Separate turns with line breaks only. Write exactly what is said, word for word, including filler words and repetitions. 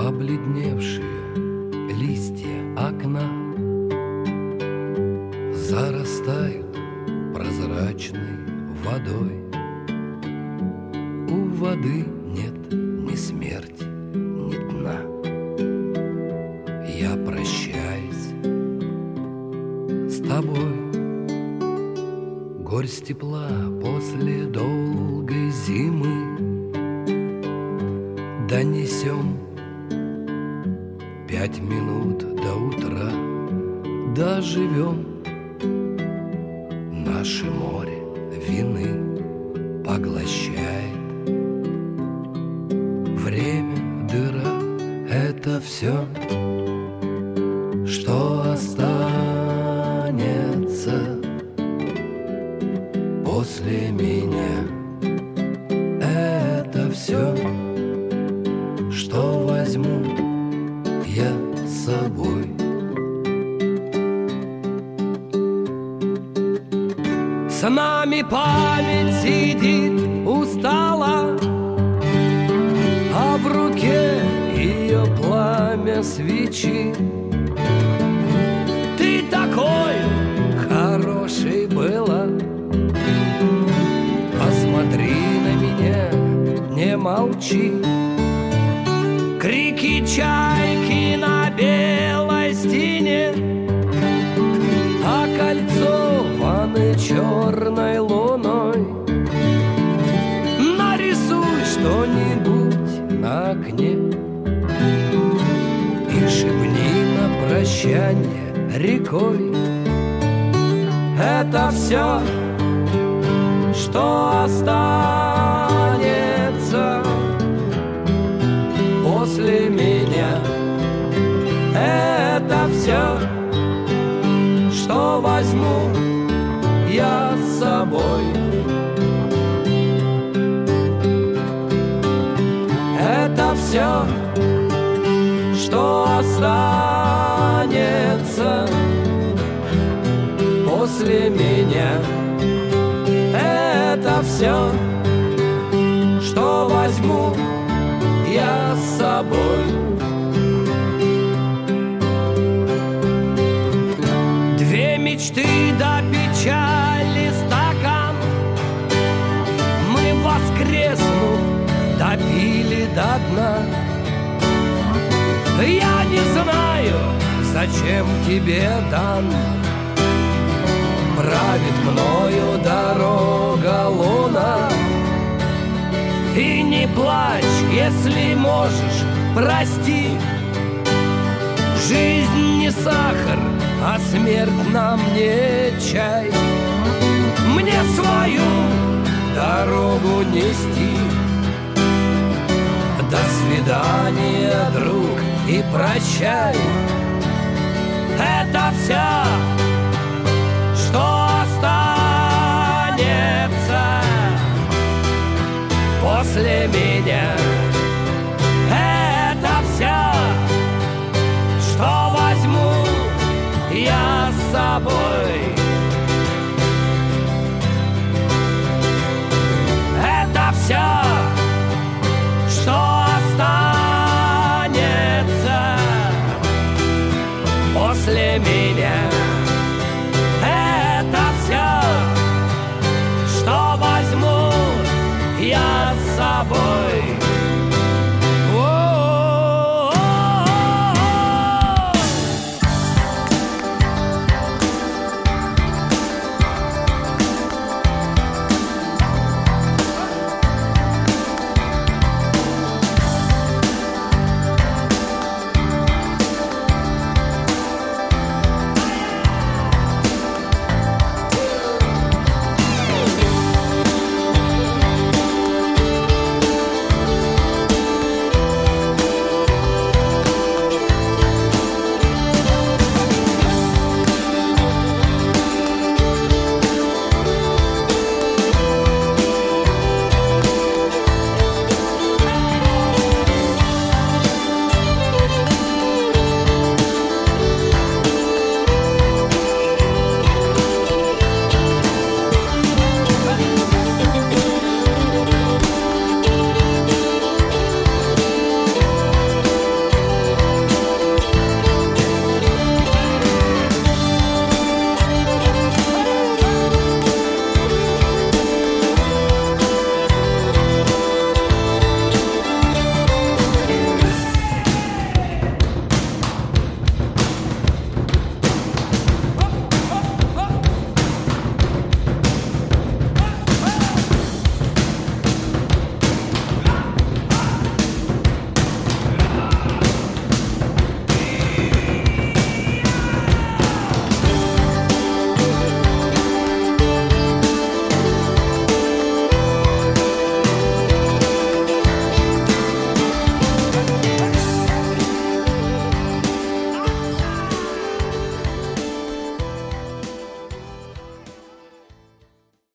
Побледневшие листья окна зарастают прозрачной водой. У воды нет ни смерти, ни дна. Я прощаюсь с тобой. Горсть тепла после долгой зимы донесем. Пять минут до утра доживем. Наше море вины поглощает. Время, дыра — это все, что останется после меня. Это все, что возьму я с собой. С нами память сидит устала, а в руке ее пламя свечи. Ты такой хороший была, посмотри на меня, не молчи. Крики чайки на белой стене, окольцованы черной луной. Нарисуй что-нибудь на окне и шепни на прощание рекой. Это все, что останется после меня. Это все, что возьму я с собой. Это все, что останется после меня. Это все, что возьму я с собой. Две мечты до печали стакан мы, воскреснув, допили до дна. Я не знаю, зачем тебе дан. Правит мною дорога луна. И не плачь, если можешь, прости. Жизнь не сахар, а смерть нам не чай. Мне свою дорогу нести. До свидания, друг, и прощай. Это все, что останется после меня. Это все, что возьму я с собой.